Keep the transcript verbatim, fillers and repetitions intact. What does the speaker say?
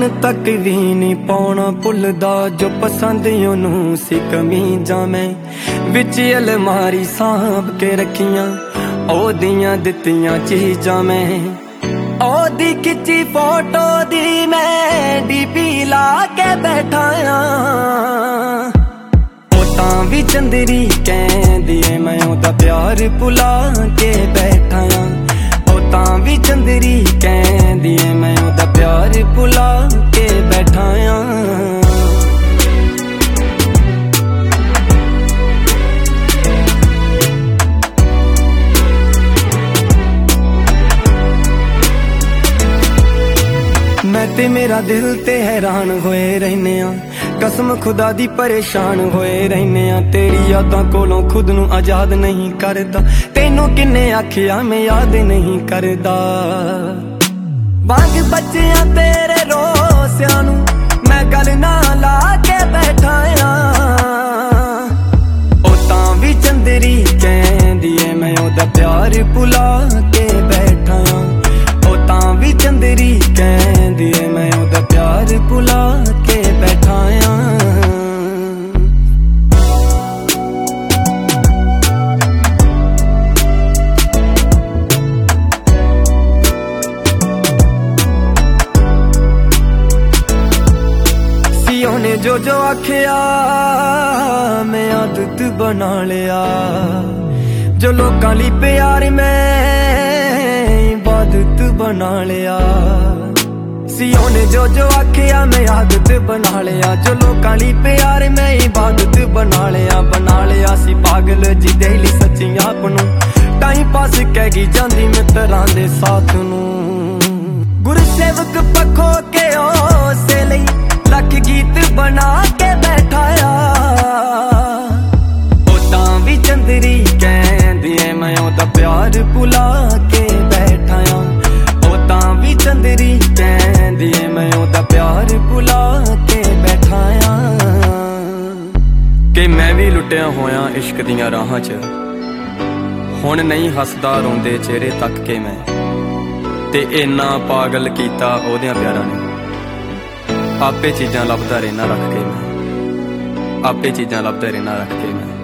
ਹੁਣ तक भी नहीं पाउणा भुलदा जो पसंद ओनू सी कमीजां मैं विच अलमारी सांभ के रखियां ओदियां दित्तियां चीजां मैं ओदी खिच्ची फोटो दी मैं डीपी ला के बैठा ओ तां भी चंदरी कहंदी ऐ मैं ओदा प्यार भुला के बैठा ओ तां भी चंदरी कहंदी ऐ मैं ओदा प्यार भुला के बैठा मैं ते मेरा दिल ते हैरान होए रहने कसम खुदा दी परेशान होए रहने तेरी यादां कोलों खुद नू आजाद नहीं करदा तेनू किन्ने आखिया मैं याद नहीं करदा वांग बच्चियां तेरे रोसियां नू मैं गल ना ला के बैठा ओ तां भी चंदरी कहंदी ऐ मैं ओदा प्यार भुला के बैठा ओ तां भी चंदरी कहंदी ऐ मैं ओदा प्यार भुला के बैठा ने जो जो आखिया मैं आदत बना लिया जो लोकां लई प्यार मैं इबादत बना लिया सियों ने जो जो आखिया मैं आदत बना लिया जो लोकां लई प्यार मैं इबादत बना लिया बना लिया सी पागल जी दिल सच्ची आपनू टाइम पास कह गई जांदी मित्रां दे साथ नू गुरसेवक पखो के ओसे लई लख गीत बना के बैठाया ओ तां भी चंदरी कहंदी ऐ मैं ओदा प्यार भुला के बैठाया ओ तां भी चंदरी कहंदी ऐ मैं ओदा प्यार भुला के बैठाया कि मैं भी लुटिया होया इश्क दियां राहां च हुण नहीं हसदा रोंदे चेहरे तक के मैं ते इन्ना पागल कीता ओदियां प्यारां ने आपे चीज़ां लभदा रहना रख के मैं आपे चीज़ां लभदा रहना रख के मैं